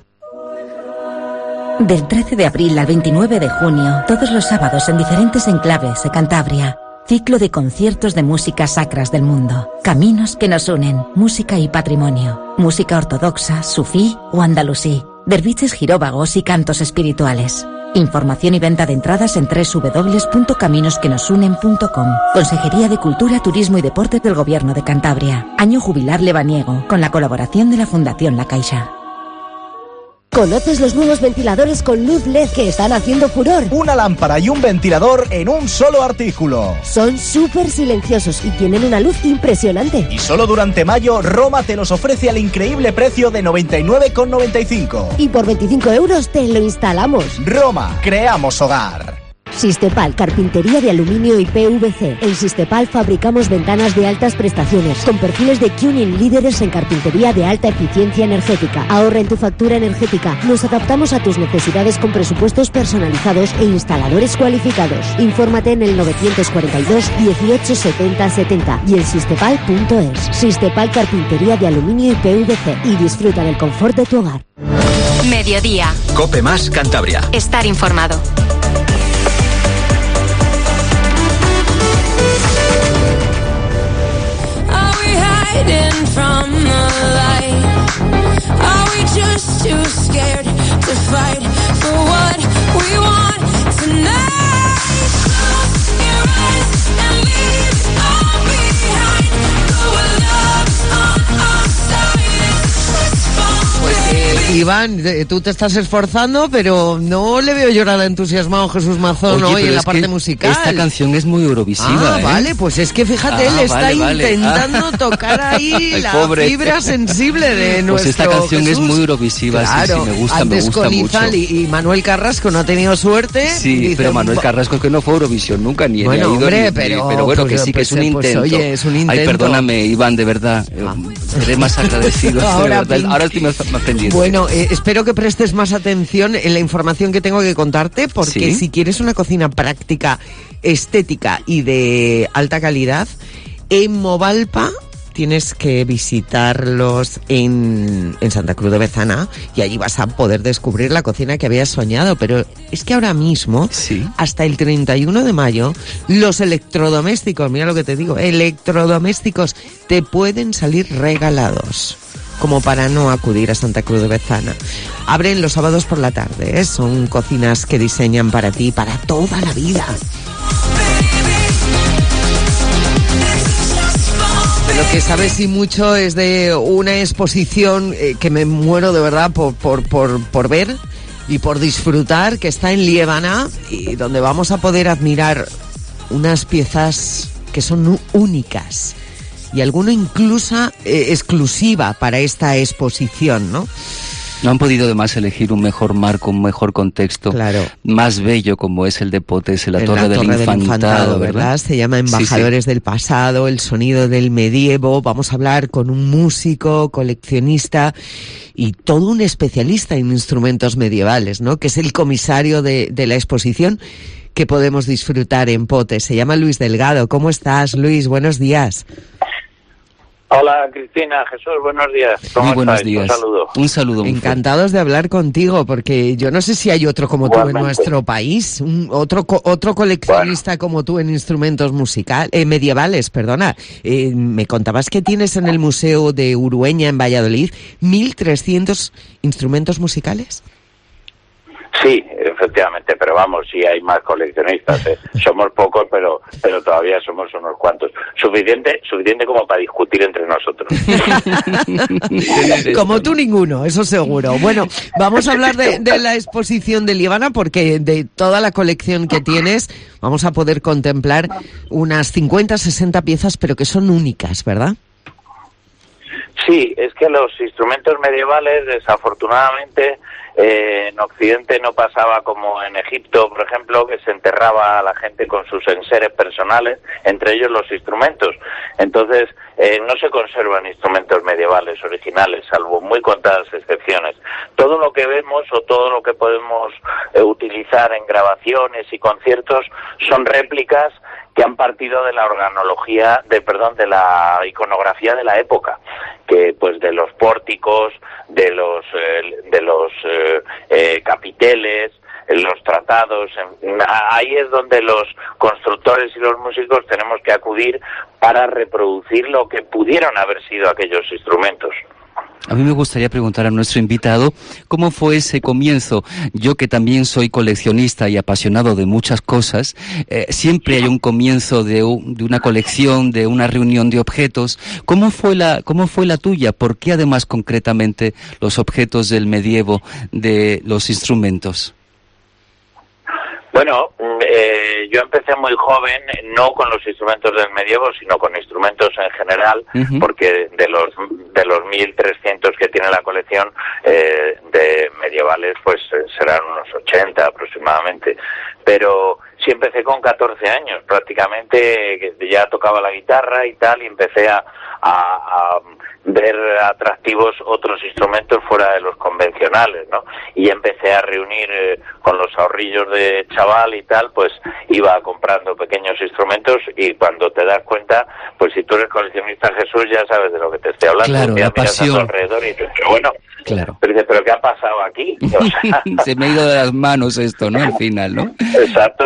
Del 13 de abril al 29 de junio, todos los sábados en diferentes enclaves de Cantabria. Ciclo de conciertos de músicas sacras del mundo. Caminos que nos unen. Música y patrimonio. Música ortodoxa, sufí o andalusí. Derviches giróvagos y cantos espirituales. Información y venta de entradas en www.caminosquenosunen.com. Consejería de Cultura, Turismo y Deportes del Gobierno de Cantabria. Año jubilar lebaniego, con la colaboración de la Fundación La Caixa. ¿Conoces los nuevos ventiladores con luz LED que están haciendo furor? Una lámpara y un ventilador en un solo artículo. Son súper silenciosos y tienen una luz impresionante. Y solo durante mayo, Roma te los ofrece al increíble precio de 99,95. Y por 25 euros te lo instalamos. Roma, creamos hogar. Sistepal, carpintería de aluminio y PVC. En Sistepal fabricamos ventanas de altas prestaciones, con perfiles de Cunin líderes en carpintería de alta eficiencia energética. Ahorra en tu factura energética. Nos adaptamos a tus necesidades con presupuestos personalizados e instaladores cualificados. Infórmate en el 942 18 70 70 y en sistepal.es. Sistepal, carpintería de aluminio y PVC. Y disfruta del confort de tu hogar. Mediodía. Cope Más Cantabria. Estar informado. Hiding from the light? Are we just too scared to fight for what we want tonight? Close your eyes and leave it all behind. Go with love on our side. Let's fall, baby. Iván, tú te estás esforzando, pero no le veo llorar entusiasmado a Jesús Mazón hoy en la parte musical. Esta canción es muy eurovisiva, vale, pues es que fíjate, él está intentando tocar ahí la fibra sensible de nuestro Pues esta canción Jesús. Es muy eurovisiva, claro, sí, me gusta mucho. Y Manuel Carrasco no ha tenido suerte. Sí, dice, pero Manuel Carrasco que no fue Eurovisión nunca, ni bueno, ha ido, hombre, pero bueno, que sí, que es un intento. Oye, es un intento. Ay, perdóname, Iván, de verdad, seré más agradecido. Ahora estoy más pendiente. Bueno, espero que prestes más atención en la información que tengo que contarte, porque si quieres una cocina práctica, estética y de alta calidad, en Movalpa tienes que visitarlos en Santa Cruz de Bezana y allí vas a poder descubrir la cocina que habías soñado. Pero es que ahora mismo, hasta el 31 de mayo, los electrodomésticos, mira lo que te digo, electrodomésticos te pueden salir regalados, como para no acudir a Santa Cruz de Bezana. Abren los sábados por la tarde, son cocinas que diseñan para ti, para toda la vida. Lo que sabes y mucho es de una exposición que me muero de verdad por ver y por disfrutar, que está en Liébana y donde vamos a poder admirar unas piezas que son únicas y alguna incluso exclusiva para esta exposición, ¿no? No han podido además elegir un mejor marco, un mejor contexto, más bello como es el de Potes, la Torre del Infantado, ¿verdad? Se llama Embajadores del Pasado, el sonido del medievo. Vamos a hablar con un músico, coleccionista y todo un especialista en instrumentos medievales, ¿no? Que es el comisario de la exposición que podemos disfrutar en Potes. Se llama Luis Delgado. ¿Cómo estás, Luis? Buenos días. Hola, Cristina, Jesús, buenos días. Muy buenos días. Un saludo. Encantados de hablar contigo, porque yo no sé si hay otro como tú en nuestro país, otro coleccionista como tú en instrumentos medievales, perdona. Me contabas que tienes en el Museo de Urueña, en Valladolid, 1.300 instrumentos musicales. Sí, efectivamente, pero vamos, sí hay más coleccionistas. Somos pocos, pero todavía somos unos cuantos. Suficiente como para discutir entre nosotros. Como tú ninguno, eso seguro. Bueno, vamos a hablar de la exposición de Liébana, porque de toda la colección que tienes vamos a poder contemplar unas 50, 60 piezas, pero que son únicas, ¿verdad? Sí, es que los instrumentos medievales, desafortunadamente, en Occidente no pasaba como en Egipto, por ejemplo, que se enterraba a la gente con sus enseres personales, entre ellos los instrumentos. Entonces, no se conservan instrumentos medievales originales, salvo muy contadas excepciones. Todo lo que vemos o todo lo que podemos utilizar en grabaciones y conciertos son réplicas que han partido de la organología, de la iconografía de la época, que pues de los pórticos, de los capiteles, los tratados, ahí es donde los constructores y los músicos tenemos que acudir para reproducir lo que pudieron haber sido aquellos instrumentos. A mí me gustaría preguntar a nuestro invitado cómo fue ese comienzo. Yo, que también soy coleccionista y apasionado de muchas cosas, siempre hay un comienzo de una colección, de una reunión de objetos. ¿Cómo fue la tuya? ¿Por qué además concretamente los objetos del medievo, de los instrumentos? Bueno, yo empecé muy joven, no con los instrumentos del medievo, sino con instrumentos en general, porque de los 1.300 que tiene la colección de medievales, pues serán unos 80 aproximadamente. Pero sí empecé con 14 años, prácticamente ya tocaba la guitarra y tal, y empecé a ver atractivos otros instrumentos fuera de los convencionales, ¿no? Y empecé a reunir con los ahorrillos de chaval y tal, pues iba comprando pequeños instrumentos, y cuando te das cuenta, pues si tú eres coleccionista, Jesús, ya sabes de lo que te estoy hablando. Claro, la pasión. Miras a tu alrededor y dices, pero bueno, claro. Pero dices, ¿pero qué ha pasado aquí? O sea, se me ha ido de las manos esto, ¿no? Al final, ¿no? Exacto.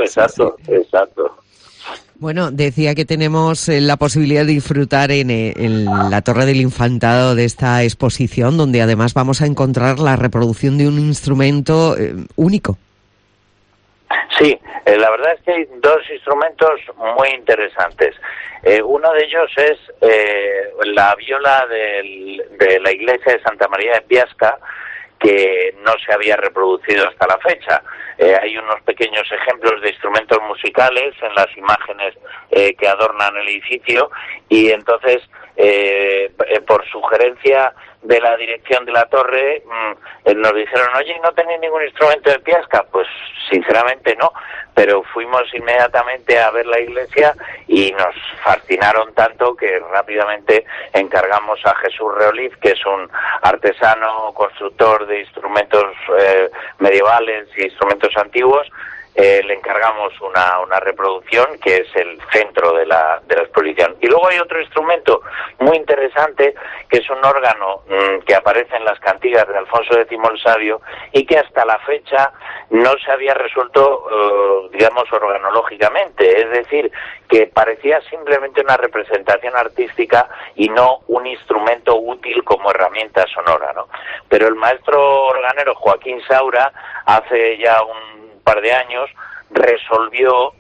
Bueno, decía que tenemos la posibilidad de disfrutar en la Torre del Infantado de esta exposición, donde además vamos a encontrar la reproducción de un instrumento único. Sí, la verdad es que hay dos instrumentos muy interesantes. Uno de ellos es la viola de la iglesia de Santa María de Biasca, que no se había reproducido hasta la fecha. Hay unos pequeños ejemplos de instrumentos musicales en las imágenes que adornan el edificio, y entonces por sugerencia de la dirección de la torre nos dijeron: oye, ¿no tenéis ningún instrumento de piasca? Pues sinceramente no, pero fuimos inmediatamente a ver la iglesia y nos fascinaron tanto que rápidamente encargamos a Jesús Reoliz, que es un artesano constructor de instrumentos medievales y instrumentos antiguos. Le encargamos una reproducción que es el centro de la exposición. Y luego hay otro instrumento muy interesante, que es un órgano que aparece en las cantigas de Alfonso X el Sabio y que hasta la fecha no se había resuelto, digamos, organológicamente. Es decir, que parecía simplemente una representación artística y no un instrumento útil como herramienta sonora, ¿no? Pero el maestro organero Joaquín Saura, hace ya un par de años, resolvió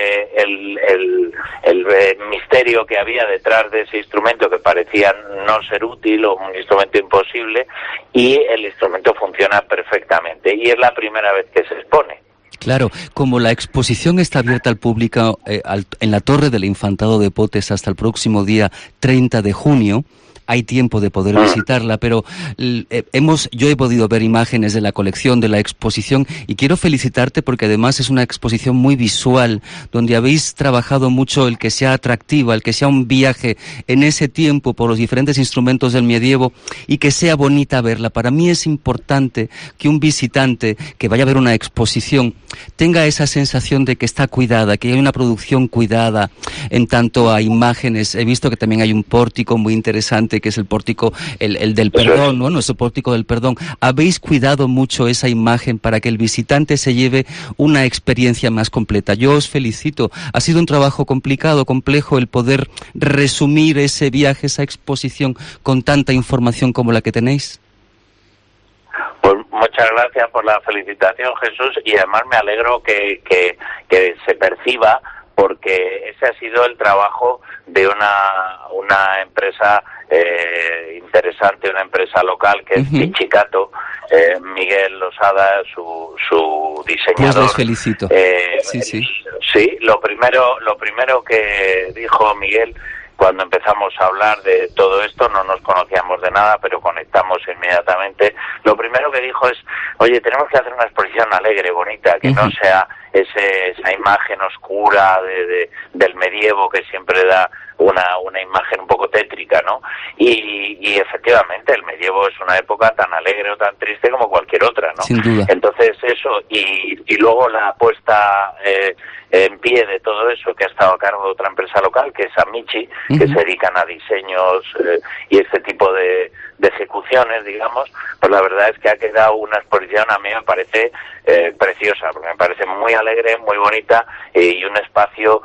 el misterio que había detrás de ese instrumento, que parecía no ser útil o un instrumento imposible, y el instrumento funciona perfectamente, y es la primera vez que se expone. Claro, como la exposición está abierta al público en la Torre del Infantado de Potes hasta el próximo día 30 de junio, hay tiempo de poder visitarla, pero yo he podido ver imágenes de la colección, de la exposición, y quiero felicitarte porque además es una exposición muy visual, donde habéis trabajado mucho el que sea atractiva, el que sea un viaje en ese tiempo por los diferentes instrumentos del medievo y que sea bonita verla. Para mí es importante que un visitante que vaya a ver una exposición tenga esa sensación de que está cuidada, que hay una producción cuidada en tanto a imágenes. He visto que también hay un pórtico muy interesante, que es el pórtico, el del perdón, ¿no? Nuestro pórtico del perdón. Habéis cuidado mucho esa imagen para que el visitante se lleve una experiencia más completa. Yo os felicito. Ha sido un trabajo complicado, complejo, el poder resumir ese viaje, esa exposición, con tanta información como la que tenéis. Pues muchas gracias por la felicitación, Jesús, y además me alegro que se perciba, porque ese ha sido el trabajo de una empresa interesante, una empresa local que es Pichicato, Miguel Losada, su diseñador. Pues les felicito. Sí, lo primero que dijo Miguel cuando empezamos a hablar de todo esto, no nos conocíamos de nada, pero conectamos inmediatamente. Lo primero que dijo es: oye, tenemos que hacer una exposición alegre, bonita, que no sea esa imagen oscura del medievo, que siempre da una imagen un poco tétrica, ¿no? Y efectivamente el medievo es una época tan alegre o tan triste como cualquier otra, ¿no? Sin duda. Entonces eso, y luego la puesta en pie de todo eso, que ha estado a cargo de otra empresa local, que es Amici, que se dedican a diseños y este tipo de ejecuciones, digamos, pues la verdad es que ha quedado una exposición, a mí me parece preciosa, porque me parece muy alegre, muy bonita, y un espacio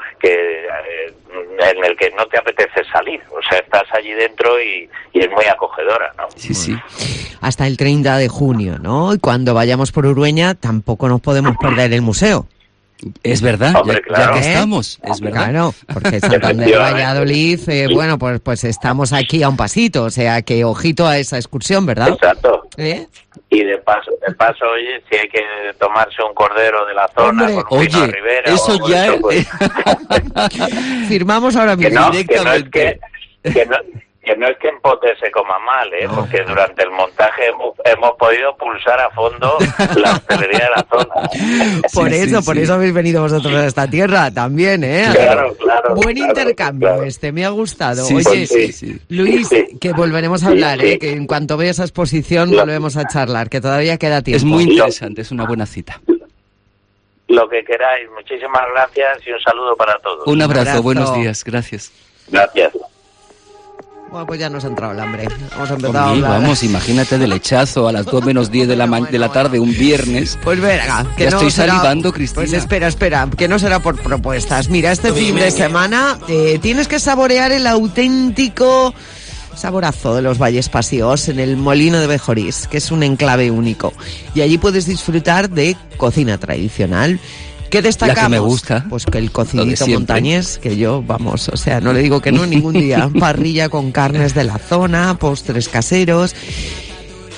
en el que no te apetece salir, o sea, estás allí dentro y es muy acogedora, ¿no? Sí, sí. Hasta el 30 de junio, ¿no? Y cuando vayamos por Urueña tampoco nos podemos perder el museo. Es verdad, hombre, ya que estamos, es verdad. Claro, porque Santander, Valladolid, bueno, pues estamos aquí a un pasito, o sea que ojito a esa excursión, ¿verdad? Exacto. Y de paso, oye, si hay que tomarse un cordero de la zona, hombre, con un vino Ribera, eso ya eso, pues... Firmamos ahora mismo directamente. Que no es que en Potes se coma mal, porque durante el montaje hemos podido pulsar a fondo la hostelería de la zona. Por eso habéis venido vosotros a esta tierra también, ¿eh? Claro. Buen intercambio me ha gustado. Oye, Luis, que volveremos a hablar, que en cuanto vea esa exposición volvemos a charlar, que todavía queda tiempo. Es muy interesante, es una buena cita. Lo que queráis, muchísimas gracias y un saludo para todos. Un abrazo. Buenos días, gracias. Gracias. Bueno, pues ya nos ha entrado el hambre. Hemos empezado a hablar. Vamos, imagínate del lechazo a las 2 menos 10 de la tarde, un viernes. Pues venga, que ya no estoy será, salivando, Cristina. Pues espera, que no será por propuestas. Mira, este fin de semana tienes que saborear el auténtico saborazo de los Valles Pasíos en el Molino de Bejorís, que es un enclave único. Y allí puedes disfrutar de cocina tradicional. ¿Qué destacamos? La que me gusta. Pues que el cocidito montañés, que yo, vamos, o sea, no le digo que no ningún día. Parrilla con carnes de la zona, postres caseros.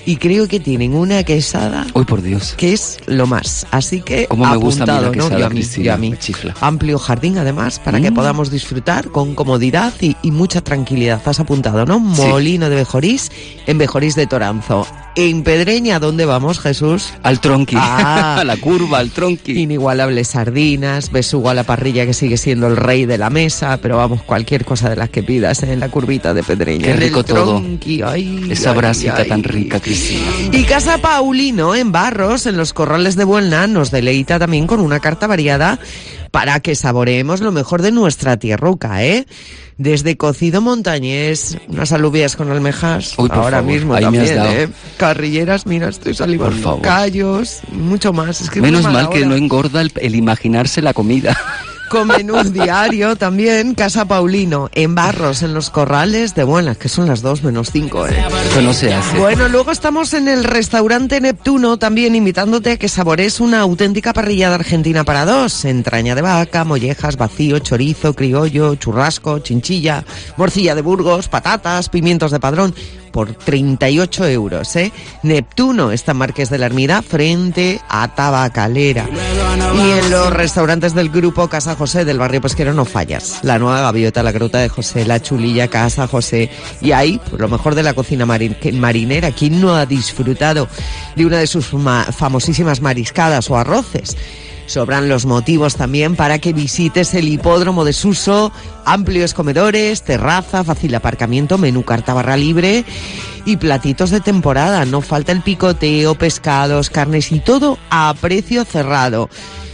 y creo que tienen una quesada. ¡Uy, por Dios! Que es lo más. Así que cómo me gusta apuntado, a mí la quesada, ¿no? Cristina, a mí. Me chifla. Amplio jardín, además, para que podamos disfrutar con comodidad y mucha tranquilidad. Has apuntado, ¿no? Molino de Bejorís, en Bejorís de Toranzo. En Pedreña, ¿dónde vamos, Jesús? Al Tronqui, a la curva, al Tronqui. Inigualables sardinas, besugo a la parrilla, que sigue siendo el rey de la mesa, pero vamos, cualquier cosa de las que pidas en la curvita de Pedreña. Qué rico todo. Tronqui, esa brasita tan rica, Cristina. Y Casa Paulino, en Barros, en los Corrales de Buelna, nos deleita también con una carta variada para que saboreemos lo mejor de nuestra tierruca, ¿eh? Desde cocido montañés, unas alubias con almejas, ahora favor, mismo ahí también, me has dado. ¿eh? Carrilleras, mira, estoy salivando, callos, mucho más. Es que menos mal que no engorda el imaginarse la comida. Con menú diario también, Casa Paulino, en Barros, en los Corrales de Buenas, que son las 2:05, ¿eh? Eso no se hace. Bueno, luego estamos en el restaurante Neptuno, también invitándote a que sabores una auténtica parrillada argentina para dos. Entraña de vaca, mollejas, vacío, chorizo, criollo, churrasco, chinchilla, morcilla de Burgos, patatas, pimientos de Padrón, por 38 euros, ¿eh? Neptuno, está en Marqués de la Ermida, frente a Tabacalera. Y en los restaurantes del grupo Casa José del barrio Pesquero no fallas. La Nueva Gaviota, la Gruta de José, la Chulilla, Casa José. Y ahí, pues, lo mejor de la cocina marinera. ¿Quién no ha disfrutado de una de sus famosísimas mariscadas o arroces? Sobran los motivos también para que visites el hipódromo de Suso, amplios comedores, terraza, fácil aparcamiento, menú carta barra libre y platitos de temporada. No falta el picoteo, pescados, carnes y todo a precio cerrado.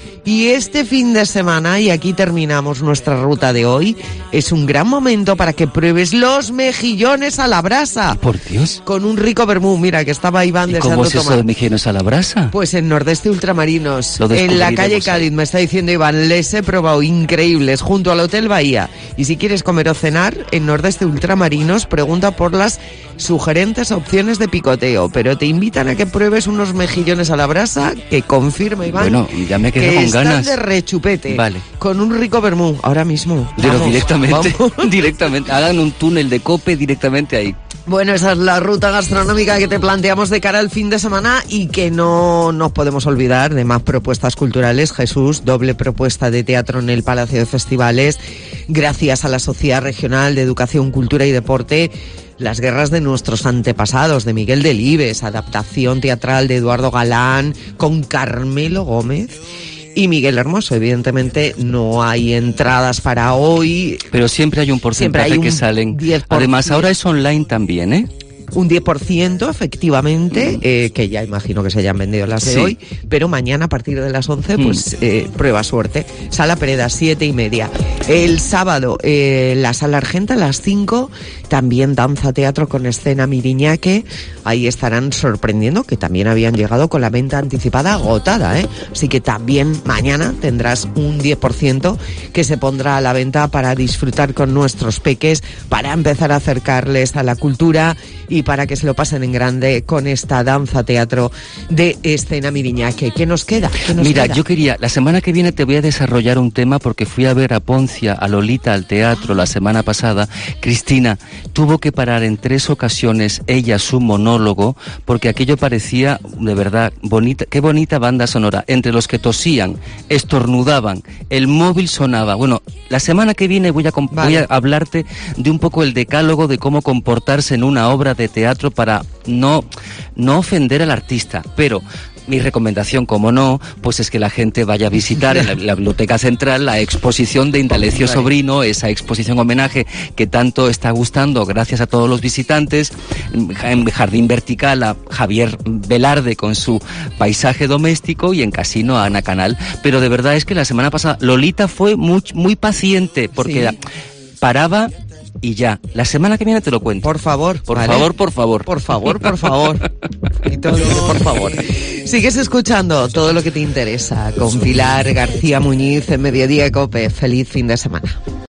Y este fin de semana, y aquí terminamos nuestra ruta de hoy, es un gran momento para que pruebes los mejillones a la brasa. Por Dios. Con un rico vermú, mira, que estaba Iván deseando tomar. ¿Cómo es eso de mejillones a la brasa? Pues en Nordeste Ultramarinos, en la calle Cádiz, me está diciendo Iván, les he probado increíbles, junto al Hotel Bahía. Y si quieres comer o cenar, en Nordeste Ultramarinos, pregunta por las sugerentes opciones de picoteo. Pero te invitan a que pruebes unos mejillones a la brasa, que confirma Iván. Bueno, ya me quedé con ganas. De rechupete, vale. Con un rico vermú, ahora mismo. Pero directamente, hagan un túnel de Cope directamente ahí. Bueno, esa es la ruta gastronómica que te planteamos de cara al fin de semana y que no nos podemos olvidar de más propuestas culturales. Jesús, doble propuesta de teatro en el Palacio de Festivales, gracias a la Sociedad Regional de Educación, Cultura y Deporte. Las guerras de nuestros antepasados, de Miguel Delibes, adaptación teatral de Eduardo Galán, con Carmelo Gómez y Miguel Hermoso. Evidentemente no hay entradas para hoy. Pero siempre hay un porcentaje que salen. 10%. Además, ahora es online también, ¿eh? Un 10%, efectivamente, que ya imagino que se hayan vendido las de hoy, pero mañana a partir de las 11, pues prueba suerte. Sala Pereda, 7:30. El sábado, la Sala Argenta, a las 5, también danza teatro con escena Miriñaque. Ahí estarán sorprendiendo, que también habían llegado con la venta anticipada agotada, ¿eh? Así que también mañana tendrás un 10% que se pondrá a la venta para disfrutar con nuestros peques, para empezar a acercarles a la cultura y para que se lo pasen en grande con esta danza teatro de escena Miriñaque. ¿Qué nos queda? Mira, yo quería, la semana que viene te voy a desarrollar un tema porque fui a ver a Poncia, a Lolita, al teatro la semana pasada. Cristina tuvo que parar en 3 ocasiones ella su monólogo porque aquello parecía de verdad bonita. Qué bonita banda sonora. Entre los que tosían, estornudaban, el móvil sonaba. Bueno, la semana que viene voy a hablarte de un poco el decálogo de cómo comportarse en una obra de teatro para no ofender al artista, pero mi recomendación, como no, pues es que la gente vaya a visitar en la Biblioteca Central la exposición de Indalecio Sobrino, esa exposición homenaje que tanto está gustando gracias a todos los visitantes, en Jardín Vertical a Javier Velarde con su paisaje doméstico y en Casino a Ana Canal. Pero de verdad es que la semana pasada Lolita fue muy paciente porque paraba y ya. La semana que viene te lo cuento. Por favor. Por favor. Por favor. Y todo lo que, por favor. Sigues escuchando todo lo que te interesa con Pilar García Muñiz en Mediodía Cope. Feliz fin de semana.